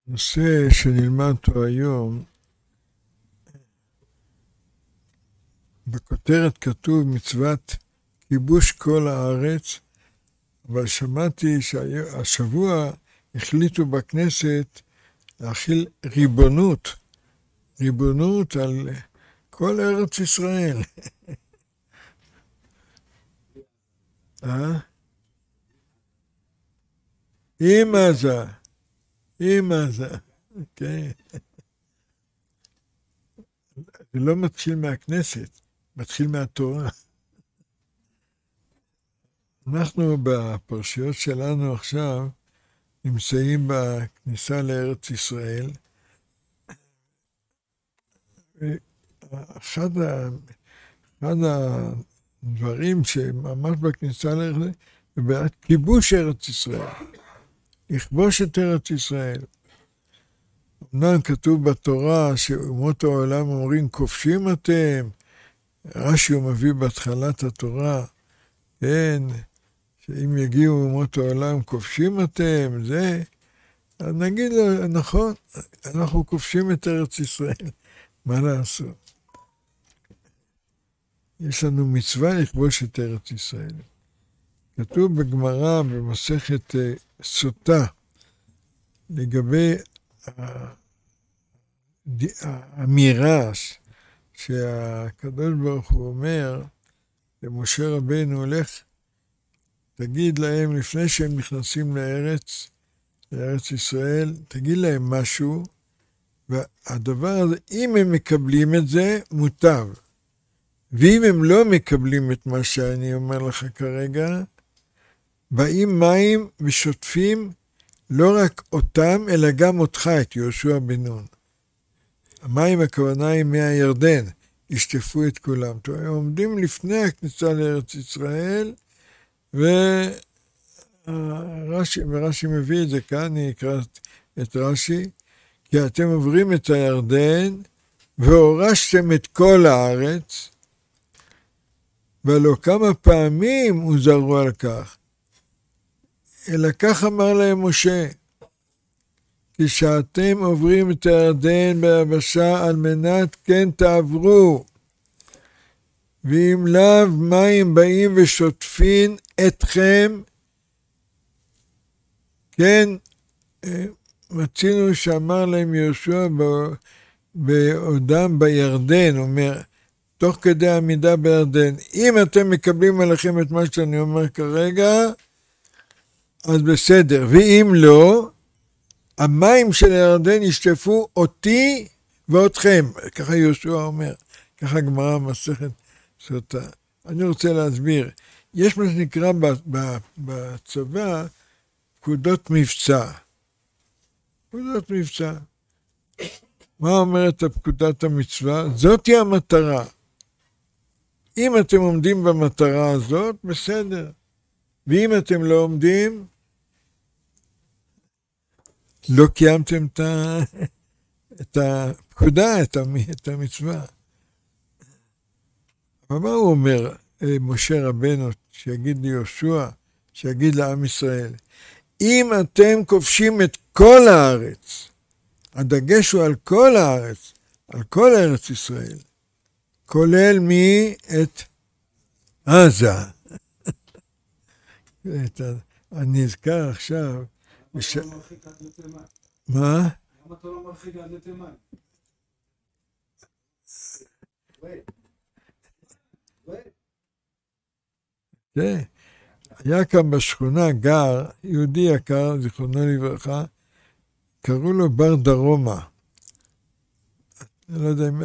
נושא שנלמד אותו היום, בכותרת כתוב מצוות כיבוש כל הארץ, אבל שמעתי שהשבוע החליטו בכנסת להחיל ריבונות על כל ארץ ישראל. עם עזה, כן. זה לא מתחיל מהכנסת, מתחיל מהתורה. אנחנו בפרשיות שלנו עכשיו נמצאים בכניסה לארץ ישראל. אחד הדברים שממש בכניסה לארץ ישראל, זה בעד כיבוש ארץ ישראל. לכבוש את ארץ ישראל. אמנם כתוב בתורה שאומות העולם אומרים כובשים אתם, רש"י הוא מביא בהתחלת התורה, כן, שאם יגיעו אומות העולם כובשים אתם, זה, אז נגיד לו, נכון, אנחנו כובשים את ארץ ישראל, מה לעשות? יש לנו מצווה לכבוש את ארץ ישראל. כתוב בגמרא במסכת סוטה, לגבי האמירה שהקדוש ברוך הוא אומר למשה רבנו, הולך, תגיד להם לפני שהם נכנסים לארץ ישראל, תגיד להם משהו, והדבר הזה, אם הם מקבלים את זה, מוטב. ואם הם לא מקבלים את מה שאני אומר לך כרגע, באים מים ושוטפים לא רק אותם, אלא גם אותך, את יהושע בן נון. המים הכוונה היא מהירדן, ישטפו את כולם. הם עומדים לפני הכניסה לארץ ישראל, ורש"י מביא את זה כאן, אני אקרא את רש"י, כי אתם עוברים את הירדן, והורשתם את כל הארץ, ולא כמה פעמים הוזהרו על כך. אלא כך אמר להם משה, כי שאתם עוברים את הירדן ביבשה על מנת כן תעברו, ואם לאו מים באים ושוטפין אתכם, כן, מצינו שאמר להם יהושע בעודם בירדן, אומר, תוך כדי עמידה בירדן, אם אתם מקבלים עליכם את מה שאני אומר כרגע, אז בסדר, ואם לא, המים של הירדן ישטפו אותי ואותכם, ככה יהושע אומר, ככה גמרא מסכת סוטה. אני רוצה להסביר, יש מה שנקרא בצבא פקודות מבצע. פקודות מבצע. מה אומרת הפקודת המצווה? זאת היא המטרה. אם אתם עומדים במטרה הזאת, בסדר. ואם אתם לא עומדים, לא קיימתם את הפקודה, את המצווה. אבל מה הוא אומר, משה רבנו, שיגיד ליהושע, שיגיד לעם ישראל, אם אתם כובשים את כל הארץ, הדגש הוא על כל הארץ, על כל ארץ ישראל, כולל מי? את עזה. אני נזכר עכשיו, למה אתה לא מרחיק עד לתימן? מה? למה אתה לא מרחיק עד לתימן? כן, היה כאן בשכונה גר, יהודי יקר, זיכרונו לברכה, קראו לו בר דרומה. אני לא יודע אם,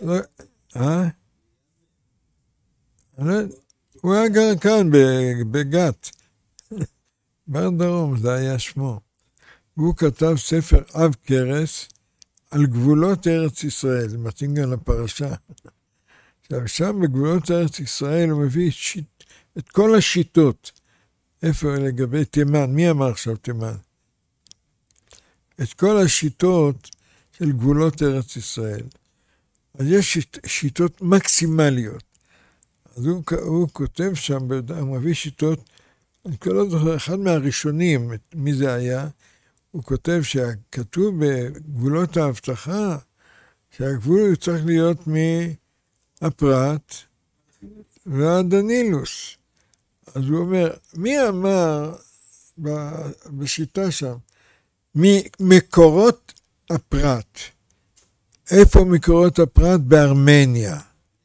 הוא היה גר כאן בגת. בר דרום, זה היה שמו. והוא כתב ספר עב כרס על גבולות ארץ ישראל, זה מתאים גם לפרשה. עכשיו, שם בגבולות ארץ ישראל הוא מביא את כל השיטות. איפה לגבי תימן? מי אמר עכשיו תימן? את כל השיטות של גבולות ארץ ישראל. אז יש שיטות מקסימליות. אז הוא כותב שם, הוא מביא שיטות, אני לא זוכר, אחד מהראשונים, מי זה היה, הוא כותב שכתוב בגבולות ההבטחה, שהגבול צריך להיות מהפרת ועד הנילוס. אז הוא אומר, מי אמר בשיטה שם, מקורות הפרת? איפה מקורות הפרת? בארמניה.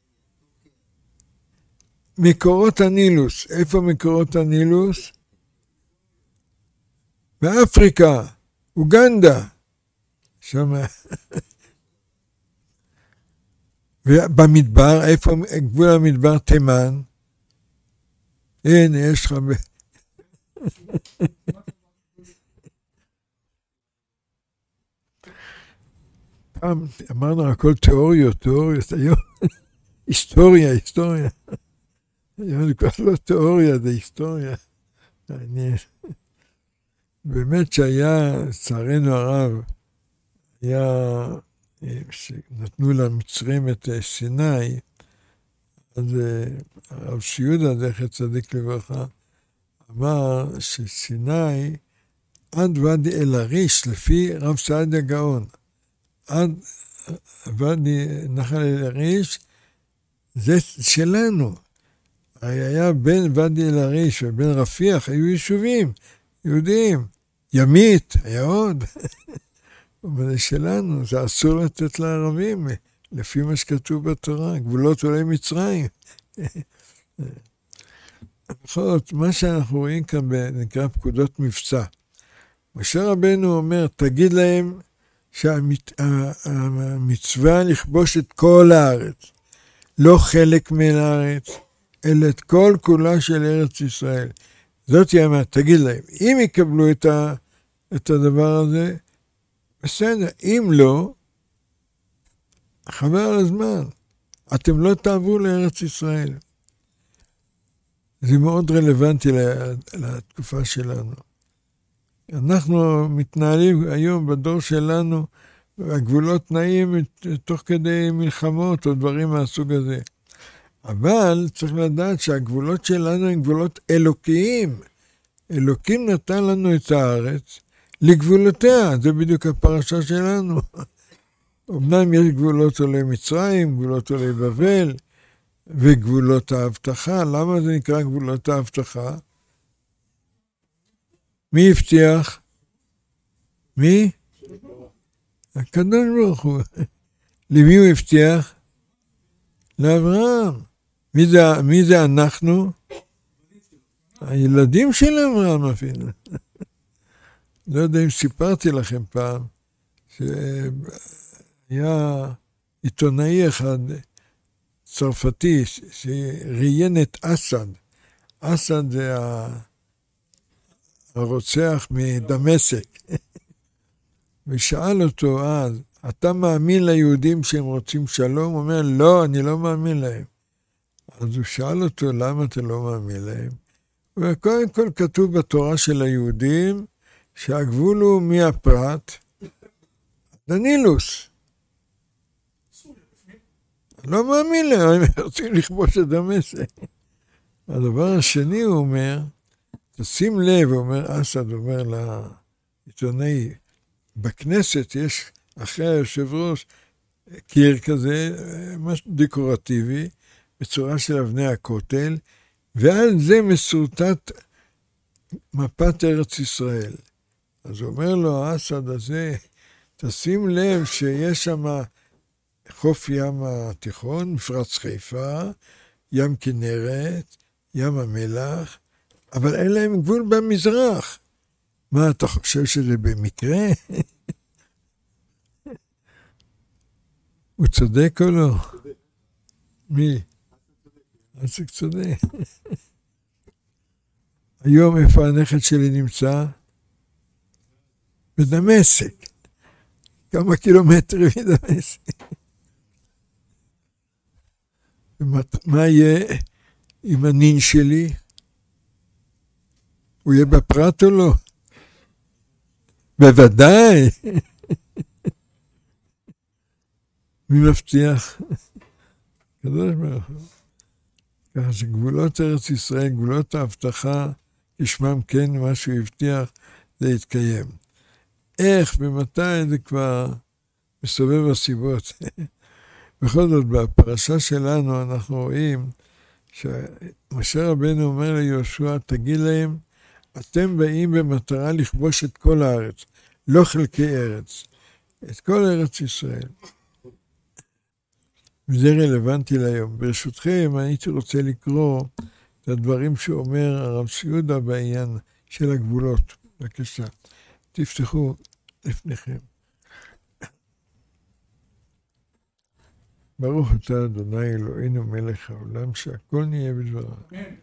מקורות הנילוס, איפה מקורות הנילוס? באפריקה, אוגנדה. שם. ובמדבר, איפה גבול המדבר? תימן. הנה, יש לך... פעם אמרנו הכל תיאוריות, היום היסטוריה. היום זה כבר לא תיאוריה, זה היסטוריה. באמת שהיה, לצערנו הרב, היה, שנתנו למצרים את סיני, אז הרב שיודה, זכר צדיק לברכה, אמר שסיני עד ואדי אל-עריש, לפי רב סעדיה גאון, עד ואדי נחל אל-עריש, זה שלנו. היה בין ואדי אל-עריש ובין רפיח, היו יישובים יהודיים. ימית, היה עוד. אבל זה שלנו, זה אסור לתת לערבים, לפי מה שכתוב בתורה, גבולות עולי מצרים. בכל זאת, מה שאנחנו רואים כאן נקרא פקודות מבצע. משה רבנו אומר, תגיד להם שהמצווה לכבוש את כל הארץ, לא חלק מן הארץ, אלא את כל כולה של ארץ ישראל. זאת יאמר, תגיד להם, אם יקבלו את הדבר הזה, בסדר, אם לא, חבל על הזמן, אתם לא תעברו לארץ ישראל. זה מאוד רלוונטי לתקופה שלנו. אנחנו מתנהלים היום בדור שלנו, הגבולות נעים תוך כדי מלחמות או דברים מהסוג הזה. אבל צריך לדעת שהגבולות שלנו הם גבולות אלוקיים. אלוקים נתן לנו את הארץ לגבולותיה, זה בדיוק הפרשה שלנו. אמנם יש גבולות עולי מצרים, גבולות עולי בבל, וגבולות ההבטחה. למה זה נקרא גבולות ההבטחה? מי הבטיח? מי? הקדוש ברוך הוא. למי הוא הבטיח? לאברהם. מי זה אנחנו? הילדים של אברהם אפילו. לא יודע אם סיפרתי לכם פעם, שהיה עיתונאי אחד צרפתי שראיין את אסד. אסד זה הרוצח מדמשק. ושאל אותו אז, אתה מאמין ליהודים שהם רוצים שלום? הוא אומר, לא, אני לא מאמין להם. אז הוא שאל אותו, למה אתה לא מאמין להם? וקודם כל כתוב בתורה של היהודים, שהגבול הוא מהפרת לנילוס. לא מאמין להם, הם רוצים לכבוש את דמשק. הדבר השני הוא אומר, תשים לב, אומר אסד, אומר לעיתונאי, בכנסת יש אחרי היושב ראש קיר כזה, משהו דקורטיבי, בצורה של אבני הכותל, ועל זה מסורטט מפת ארץ ישראל. אז אומר לו האסד הזה, תשים לב שיש שם חוף ים התיכון, מפרץ חיפה, ים כנרת, ים המלח, אבל אין להם גבול במזרח. מה, אתה חושב שזה במקרה? הוא צודק או לא? מי? אסק צודק. היום איפה הנכד שלי נמצא? בדמשק. כמה קילומטרים מדמשק. מה יהיה עם הנין שלי? הוא יהיה בפרט או לא? בוודאי. מי מבטיח? קדוש ברוך הוא. ככה שגבולות ארץ ישראל, גבולות ההבטחה, כשמם כן, מה שהוא הבטיח, זה יתקיים. איך ומתי זה כבר מסובב הסיבות. בכל זאת, בפרשה שלנו אנחנו רואים שמשה רבנו אומר ליהושע, תגיד להם, אתם באים במטרה לכבוש את כל הארץ, לא חלקי ארץ, את כל ארץ ישראל. וזה רלוונטי להיום. ברשותכם, הייתי רוצה לקרוא את הדברים שאומר הרב ציודה בעניין של הגבולות. בבקשה, תפתחו לפניכם. ברוך אתה אדוני אלוהינו מלך העולם, שהכל נהיה בדבריו.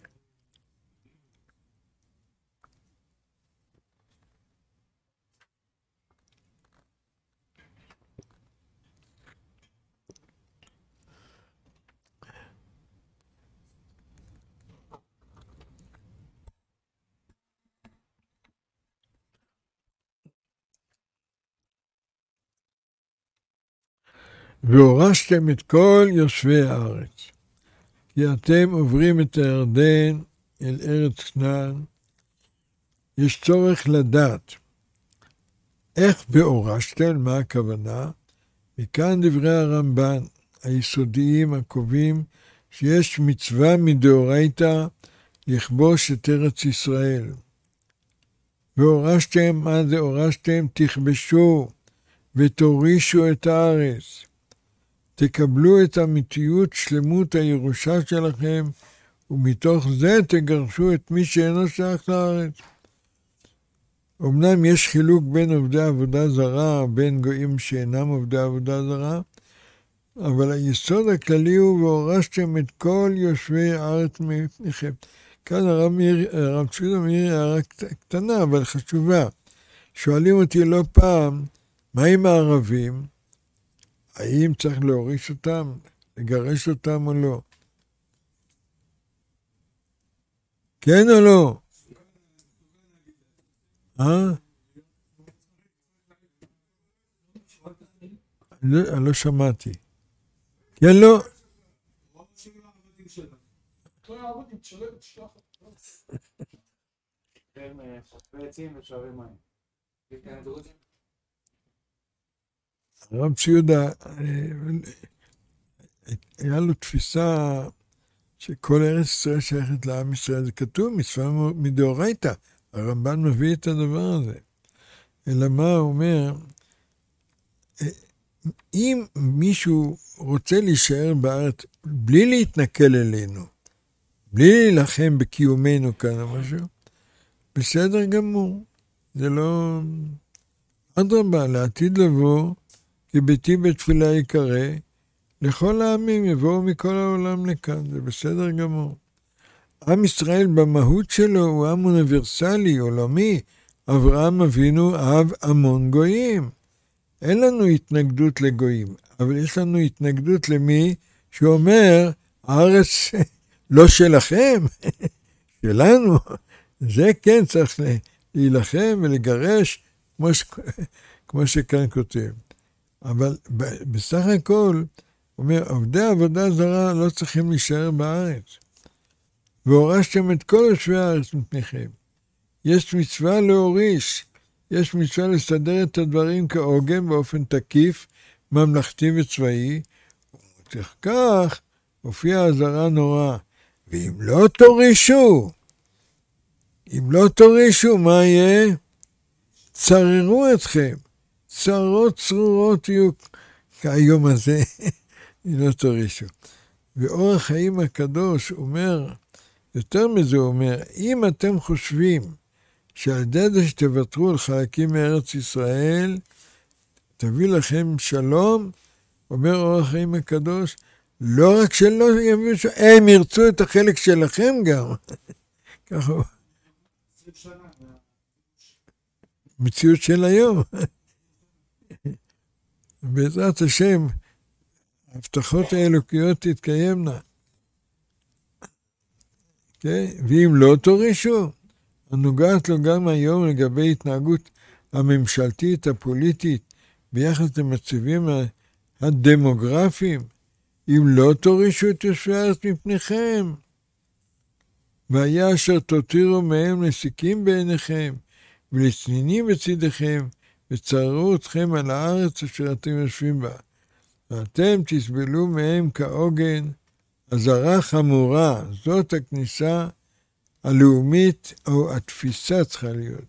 והורשתם את כל יושבי הארץ, כי אתם עוברים את הירדן אל ארץ כנען. יש צורך לדעת איך והורשתם, מה הכוונה, מכאן דברי הרמב"ן היסודיים הקובעים שיש מצווה מדאורייתא לכבוש את ארץ ישראל. והורשתם, מה זה הורשתם? תכבשו ותורישו את הארץ. תקבלו את אמיתיות שלמות הירושה שלכם, ומתוך זה תגרשו את מי שאינו שייך לארץ. אמנם יש חילוק בין עובדי עבודה זרה, בין גויים שאינם עובדי עבודה זרה, אבל היסוד הכללי הוא והורשתם את כל יושבי הארץ מפניכם. כאן הרב ציודה מעיר הערה קטנה, אבל חשובה. שואלים אותי לא פעם, מה עם הערבים? האם צריך להוריש אותם, לגרש אותם או לא? כן או לא? אני לא שמעתי. כן, לא? הרב ציודה, היה לו תפיסה שכל ארץ ישראל שייכת לעם ישראל. זה כתוב, מצווה מדאורייתא. הרמב"ן מביא את הדבר הזה. אלא מה הוא אומר? אם מישהו רוצה להישאר בארץ בלי להתנכל אלינו, בלי להילחם בקיומנו כאן או משהו, בסדר גמור. זה לא... אדרבה, לעתיד לבוא, כי ביתי בתפילה יקרא, לכל העמים יבואו מכל העולם לכאן, זה בסדר גמור. עם ישראל במהות שלו הוא עם אוניברסלי, עולמי. אברהם אבינו אהב המון גויים. אין לנו התנגדות לגויים, אבל יש לנו התנגדות למי שאומר, הארץ לא שלכם, שלנו. זה כן צריך להילחם ולגרש, כמו שכאן כותב. אבל בסך הכל, הוא אומר, עובדי עבודה זרה לא צריכים להישאר בארץ. והורשתם את כל יושבי הארץ מפניכם. יש מצווה להוריש, יש מצווה לסדר את הדברים כהוגן באופן תקיף, ממלכתי וצבאי, ומתוך כך הופיע הזרה נורא. ואם לא תורישו, מה יהיה? צררו אתכם, צרות צרורות יהיו כהיום הזה, אם לא תורישו. ואור החיים הקדוש אומר, יותר מזה הוא אומר, אם אתם חושבים שעל ידי זה שתוותרו על חלקים מארץ ישראל, תביא לכם שלום, אומר אור החיים הקדוש, לא רק שלא יביאו שלום, הם ירצו את החלק שלכם גם. ככה הוא. מציאות של היום. בעזרת השם, ההבטחות האלוקיות תתקיימנה. ואם לא תורישו, הנוגעת לו גם היום לגבי התנהגות הממשלתית, הפוליטית, ביחס למצבים הדמוגרפיים, אם לא תורישו את יושבי הארץ מפניכם, והיה אשר תותירו מהם נסיקים בעיניכם, ולצנינים בצדיכם, וצררו אתכם על הארץ אשר אתם יושבים בה, ואתם תסבלו מהם כעוגן. אזהרה חמורה, זאת הכניסה הלאומית, או התפיסה צריכה להיות,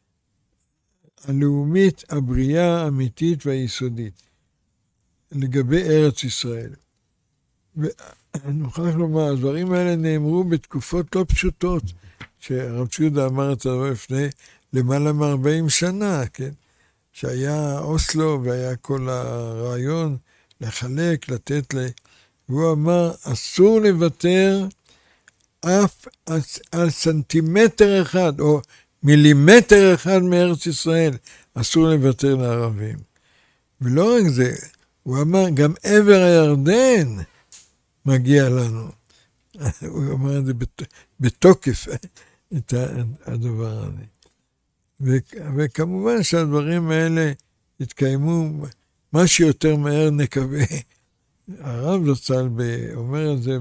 הלאומית, הבריאה, האמיתית והיסודית, לגבי ארץ ישראל. ואני מוכרח לומר, הדברים האלה נאמרו בתקופות לא פשוטות, שהרב ציודה אמר את זה לפני למעלה מ-40 שנה, כן? שהיה אוסלו והיה כל הרעיון לחלק, לתת והוא אמר, אסור לוותר אף על סנטימטר אחד, או מילימטר אחד מארץ ישראל, אסור לוותר לערבים. ולא רק זה, הוא אמר, גם עבר הירדן מגיע לנו. הוא אמר את זה בתוקף, את הדבר הזה. וכמובן שהדברים האלה התקיימו מה שיותר מהר נקווה. הרב זצ"ל אומר את זה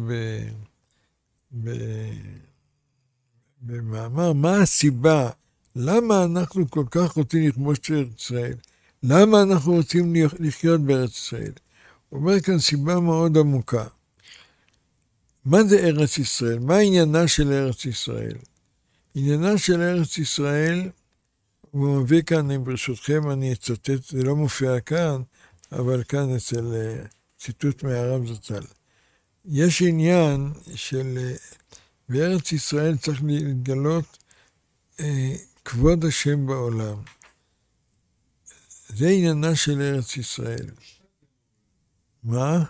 במאמר, מה הסיבה? למה אנחנו כל כך רוצים לכבוש את ארץ ישראל? למה אנחנו רוצים לחיות בארץ ישראל? הוא אומר כאן סיבה מאוד עמוקה. מה זה ארץ ישראל? מה עניינה של ארץ ישראל? עניינה של ארץ ישראל, הוא מביא כאן, ברשותכם אני אצטט, זה לא מופיע כאן, אבל כאן אצל ציטוט מהרב זצ"ל. יש עניין של בארץ ישראל צריך להתגלות כבוד השם בעולם. זה עניינה של ארץ ישראל. מה?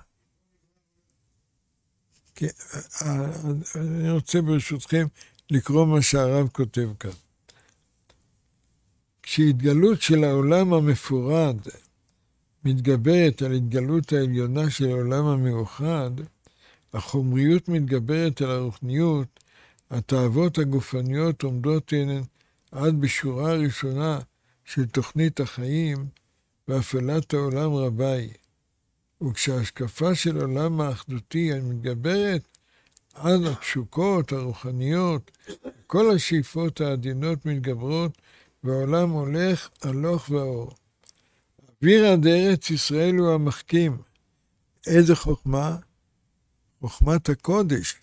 אני רוצה ברשותכם לקרוא מה שהרב כותב כאן. כשהתגלות של העולם המפורד מתגברת על התגלות העליונה של העולם המאוחד, החומריות מתגברת על הרוחניות, התאוות הגופניות עומדות הן עד בשורה הראשונה של תוכנית החיים, והפעלת העולם רבה היא. וכשההשקפה של עולם האחדותי מתגברת עד התשוקות הרוחניות, כל השאיפות העדינות מתגברות, והעולם הולך הלוך ואור. אוויר עד ארץ ישראל הוא המחכים. איזה חוכמה? חוכמת הקודש.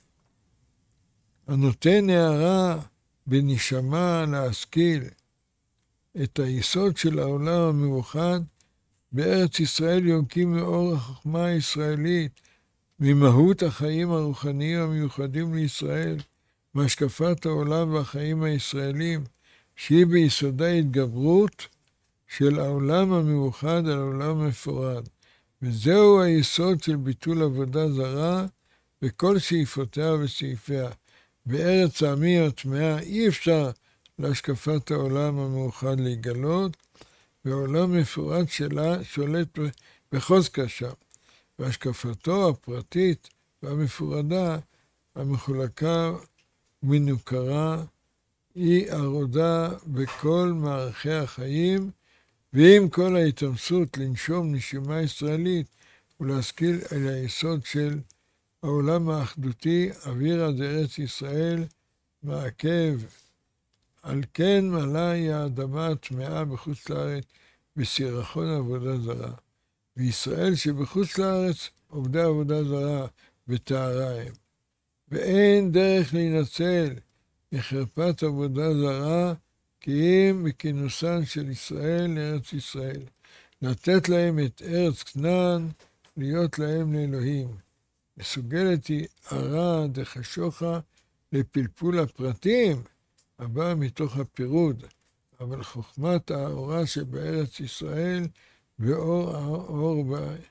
הנותן הערה בנשמה להשכיל את היסוד של העולם המאוחד, בארץ ישראל יונקים מאור החוכמה הישראלית, ממהות החיים הרוחניים המיוחדים לישראל, מהשקפת העולם והחיים הישראלים, שהיא ביסודה התגברות של העולם המאוחד על העולם המפורד. וזהו היסוד של ביטול עבודה זרה וכל שאיפותיה וסעיפיה. בארץ העמים הטמאה אי אפשר להשקפת העולם המאוחד להיגלות, והעולם מפורד שלה שולט בחוזקה שם. והשקפתו הפרטית והמפורדה, המחולקה ומנוכרה, היא הרודה בכל מערכי החיים, ועם כל ההתאמצות לנשום נשימה ישראלית ולהשכיל על היסוד של העולם האחדותי, אוויר עד ארץ ישראל מעכב. על כן מלאה היא האדמה הטמאה בחוץ לארץ בסירחון עבודה זרה. וישראל שבחוץ לארץ עובדי עבודה זרה וטהרה הם. ואין דרך להינצל מחרפת עבודה זרה, כי אם מכינוסן של ישראל לארץ ישראל. לתת להם את ארץ כנען, להיות להם לאלוהים. מסוגלת היא הרע דחשוכה לפלפול הפרטים, הבא מתוך הפירוד, אבל חוכמת האורה שבארץ ישראל, ואור האור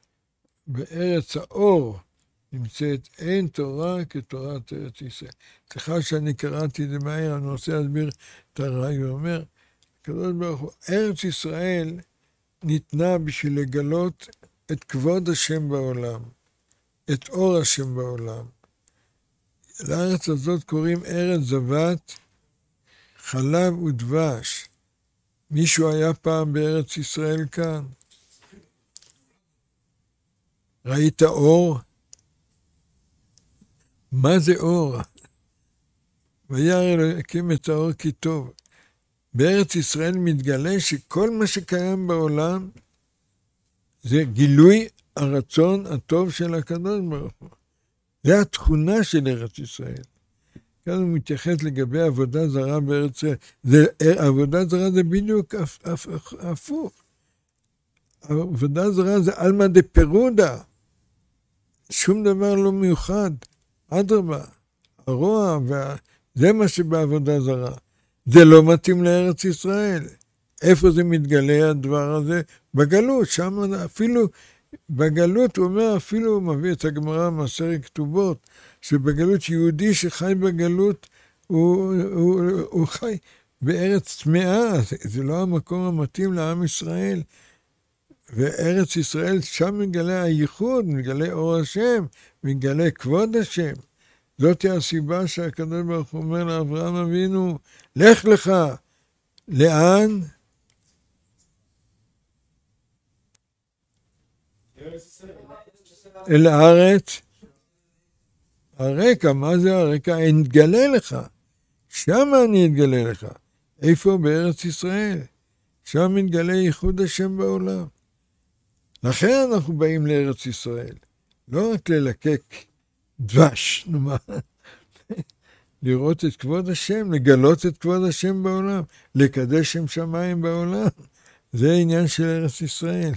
בארץ האור, נמצאת אין תורה כתורת ארץ ישראל. סליחה שאני קראתי את זה מהר, אני רוצה להסביר את הרעי, הוא אומר, הקדוש ברוך הוא, ארץ ישראל ניתנה בשביל לגלות את כבוד השם בעולם, את אור השם בעולם. לארץ הזאת קוראים ארץ זבת, חלב ודבש. מישהו היה פעם בארץ ישראל כאן? ראית אור? מה זה אור? וירא אלוקים את האור כי טוב. בארץ ישראל מתגלה שכל מה שקיים בעולם זה גילוי הרצון הטוב של הקדוש ברוך הוא. זה התכונה של ארץ ישראל. כאן הוא מתייחס לגבי עבודה זרה בארץ ישראל. עבודה זרה זה בדיוק הפוך. עבודה זרה זה אלמא דפירודה. שום דבר לא מיוחד. אדרבה, הרוע, זה מה שבעבודה זרה. זה לא מתאים לארץ ישראל. איפה זה מתגלה הדבר הזה? בגלות, שם אפילו, בגלות הוא אומר, אפילו הוא מביא את הגמרא במסכת כתובות, שבגלות יהודי שחי בגלות, הוא חי בארץ טמאה, זה לא המקום המתאים לעם ישראל. וארץ ישראל, שם מגלה הייחוד, מגלה אור השם, מגלה כבוד השם. זאת הסיבה שהקדוש ברוך הוא אומר לאברהם אבינו, לך לך. לאן? אל הארץ. הרקע, מה זה הרקע? אני אתגלה לך. שם אני אתגלה לך. איפה? בארץ ישראל. שם מתגלה ייחוד השם בעולם. לכן אנחנו באים לארץ ישראל. לא רק ללקק דבש, נאמר. לראות את כבוד השם, לגלות את כבוד השם בעולם, לקדש שם שמיים בעולם. זה העניין של ארץ ישראל.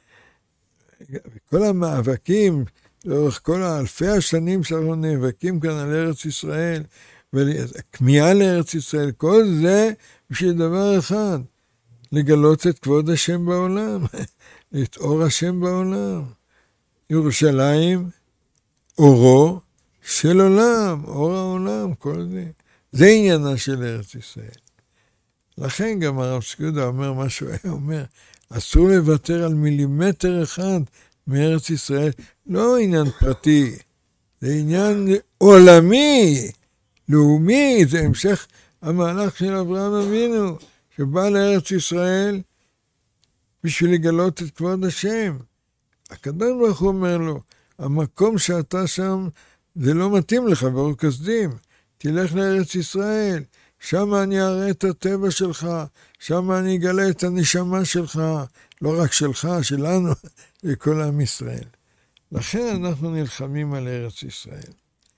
כל המאבקים, לאורך כל האלפי השנים שאנחנו נאבקים כאן על ארץ ישראל, וכמיהה לארץ ישראל, כל זה בשביל דבר אחד, לגלות את כבוד השם בעולם, את אור השם בעולם. ירושלים, אורו של עולם, אור העולם, כל זה. זה עניינה של ארץ ישראל. לכן גם הרב סקודה אומר מה שהוא היה אומר, אסור לוותר על מילימטר אחד מארץ ישראל, לא עניין פרטי, זה עניין עולמי, לאומי, זה המשך המהלך של אברהם אבינו, שבא לארץ ישראל בשביל לגלות את כבוד השם. הקדוש ברוך הוא אומר לו, המקום שאתה שם, זה לא מתאים לך, ברוך כסדים, תלך לארץ ישראל, שם אני אראה את הטבע שלך, שם אני אגלה את הנשמה שלך, לא רק שלך, שלנו, לכל עם ישראל. לכן אנחנו נלחמים על ארץ ישראל.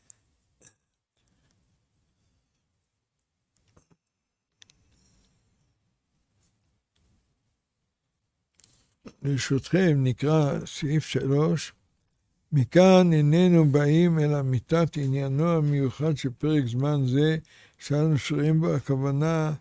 ברשותכם נקרא סעיף 3, מכאן איננו באים אל אמיתת עניינו המיוחד של פרק זמן זה, שאנו שרואים בו הכוונה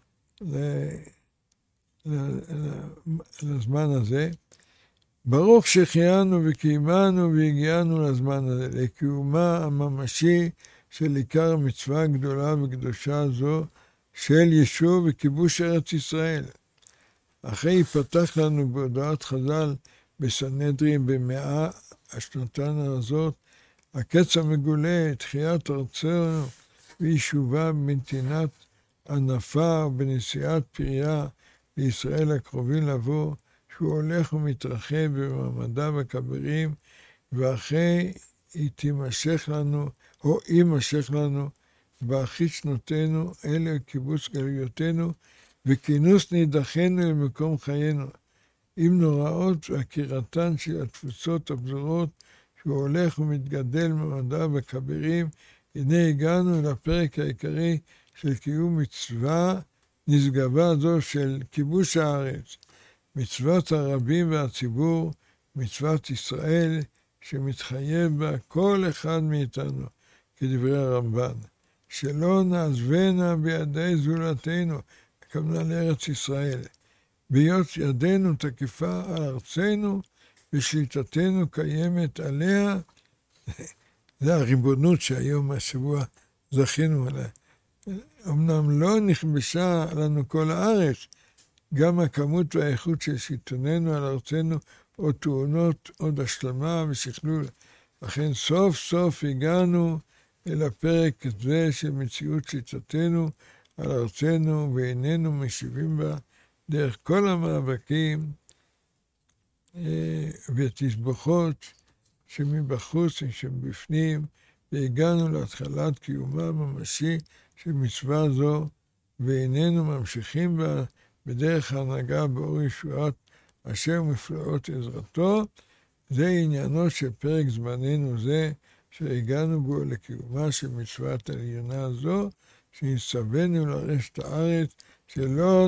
לזמן הזה. ברוך שהחיינו וקיימנו והגיענו לזמן הזה, לקיומה הממשי של עיקר המצווה הגדולה וקדושה זו, של יישוב וכיבוש ארץ ישראל. אחרי יפתח לנו בהודעת חז"ל בסנהדרין במאה השנתן הזאת, הקץ המגולה, תחיית ארצנו ויישובה בנתינת ענפה ובנשיאת פריה לישראל הקרובים לבוא, שהוא הולך ומתרחב במעמדיו הכבירים, ואחרי היא תימשך לנו, או יימשך לנו, באחרית שנותינו, אלה קיבוץ גלויותינו, וכינוס נידחנו למקום חיינו, עם נוראות והכירתן של התפוצות הפזורות, שהוא הולך ומתגדל במעמדיו הכבירים. הנה הגענו לפרק העיקרי של קיום מצווה נשגבה זו של כיבוש הארץ, מצוות הרבים והציבור, מצוות ישראל, שמתחייב בה כל אחד מאיתנו, כדברי הרמב"ן, שלא נעזבנה בידי זולתנו, הכוונה לארץ ישראל, בהיות ידנו תקיפה על ארצנו, ושליטתנו קיימת עליה. זה הריבונות שהיום, השבוע, זכינו עליה. אמנם לא נכבשה לנו כל הארץ, גם הכמות והאיכות של שלטוננו על ארצנו עוד טעונות, עוד השלמה ושכלול. לכן סוף סוף הגענו אל הפרק הזה של מציאות שליטתנו על ארצנו, ואיננו משיבים בה דרך כל המאבקים ותסבוכות שמבחוץ ושבפנים, והגענו להתחלת קיומה הממשי של מצווה זו ואיננו ממשיכים בה בדרך ההנהגה באור ישועת אשר מפלאות עזרתו. זה עניינו של פרק זמננו זה, שהגענו בו לקיומה של מצוות עליונה זו, שהצווינו לרשת הארץ, שלא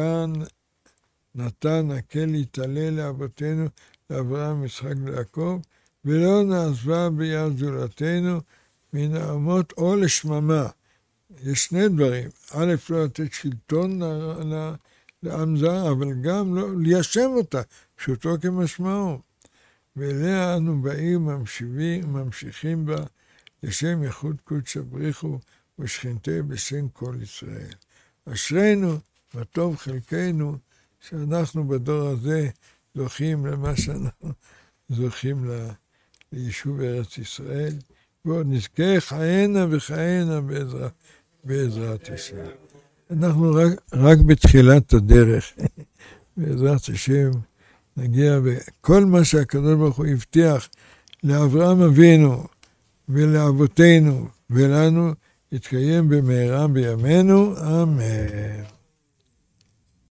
נתן הקל להתעלה לאבותינו, לאברהם, יצחק ויעקב, ולא נעזבה ביד זולתנו מן האמות או לשממה. יש שני דברים, א', לא לתת שלטון לעם זר, אבל גם לא ליישב אותה, פשוטו כמשמעו. ואליה אנו באים ממשיכים בה, לשם ייחוד קודש בריחו ושכינתי בשם כל ישראל. אשרינו וטוב חלקנו, שאנחנו בדור הזה זוכים למה שאנחנו זוכים ליישוב ארץ ישראל, ועוד נזכה חיינה וחיינה בעזרת השם. אנחנו רק בתחילת הדרך, בעזרת השם נגיע בכל מה שהקדוש ברוך הוא הבטיח לאברהם אבינו ולאבותינו ולנו, יתקיים במהרה בימינו, אמן.